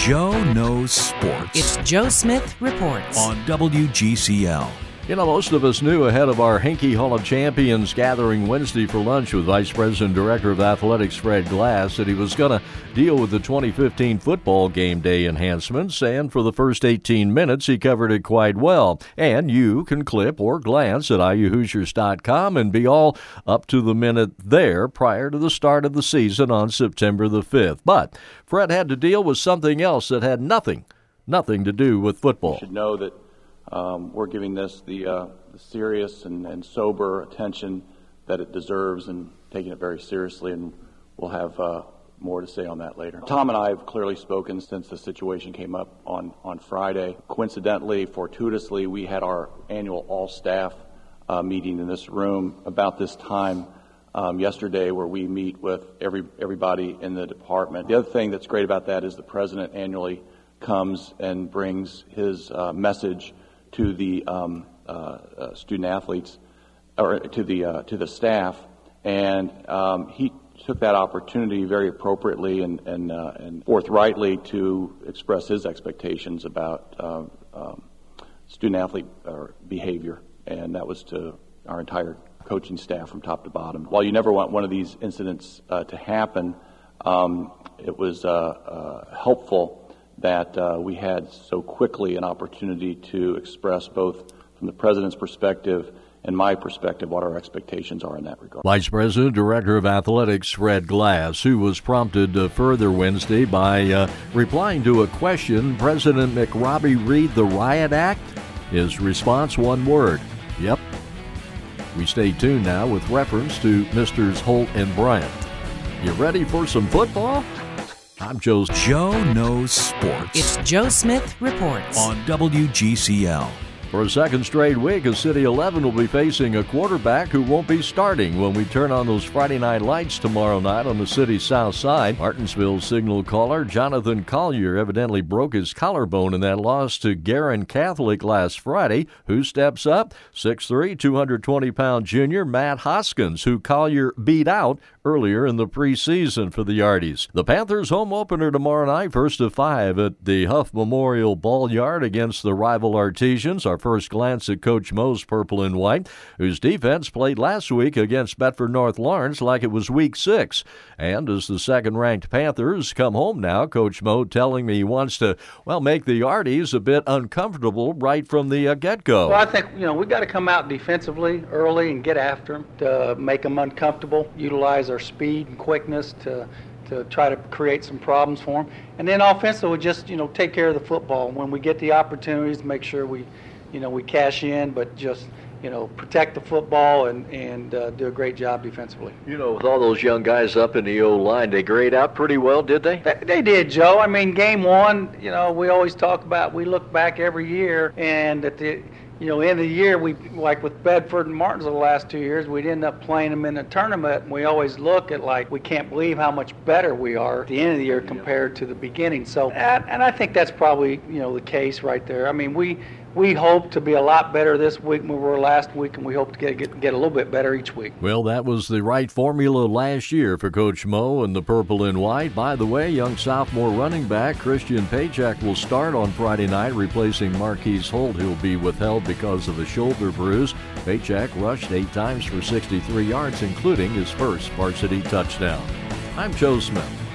Joe Knows Sports. It's Joe Smith Reports on WGCL. Most of us knew ahead of our Henke Hall of Champions gathering Wednesday for lunch with Vice President Director of Athletics Fred Glass that he was going to deal with the 2015 football game day enhancements, and for the first 18 minutes he covered it quite well. And you can clip or glance at IUHoosiers.com and be all up to the minute there prior to the start of the season on September the 5th. But Fred had to deal with something else that had nothing to do with football. You should know that we're giving this the serious and sober attention that it deserves and taking it very seriously, and we'll have more to say on that later. Tom and I have clearly spoken since the situation came up on Friday. Coincidentally, fortuitously, we had our annual all-staff meeting in this room about this time yesterday, where we meet with everybody in the department. The other thing that's great about that is the president annually comes and brings his message to the student athletes, or to the staff, and he took that opportunity very appropriately and forthrightly to express his expectations about student athlete behavior, and that was to our entire coaching staff from top to bottom. While you never want one of these incidents to happen, it was helpful that we had so quickly an opportunity to express, both from the president's perspective and my perspective, what our expectations are in that regard. Vice President, Director of Athletics Fred Glass, who was prompted further Wednesday by replying to a question, President McRobbie read the Riot Act? His response, one word: yep. We stay tuned now with reference to Misters Holt and Bryant. You ready for some football? I'm Joe Knows Sports. It's Joe Smith Reports on WGCL. For a second straight week, a City 11 will be facing a quarterback who won't be starting when we turn on those Friday night lights tomorrow night on the city's south side. Martinsville signal caller Jonathan Collier evidently broke his collarbone in that loss to Guerin Catholic last Friday. Who steps up? 6'3", 220-pound junior Matt Hoskins, who Collier beat out earlier in the preseason for the Yardies. The Panthers' home opener tomorrow night, 1st to 5 at the Huff Memorial Ball Yard against the rival Artesians. Our first glance at Coach Mo's Purple and White, whose defense played last week against Bedford North Lawrence like it was Week 6. And as the second-ranked Panthers come home now, Coach Mo telling me he wants to, make the Yardies a bit uncomfortable right from the get-go. Well, I think, we've got to come out defensively early and get after them to make them uncomfortable, utilize our speed and quickness to try to create some problems for them. And then offensively, just, take care of the football. When we get the opportunities, make sure we cash in, but just, protect the football and do a great job defensively. With all those young guys up in the O-line, they grade out pretty well, did they? They did, Joe. I mean, game one, we always talk about, we look back every year, and at the end of the year, we, like with Bedford and Martinsville the last 2 years, we'd end up playing them in the tournament, and we always look at we can't believe how much better we are at the end of the year compared to the beginning. So, and I think that's probably, the case right there. I mean, we hope to be a lot better this week than we were last week, and we hope to get a little bit better each week. Well, that was the right formula last year for Coach Mo and the Purple and White. By the way, young sophomore running back Christian Paycheck will start on Friday night, replacing Marquise Holt, who will be withheld because of a shoulder bruise. Paycheck rushed 8 times for 63 yards, including his first varsity touchdown. I'm Joe Smith.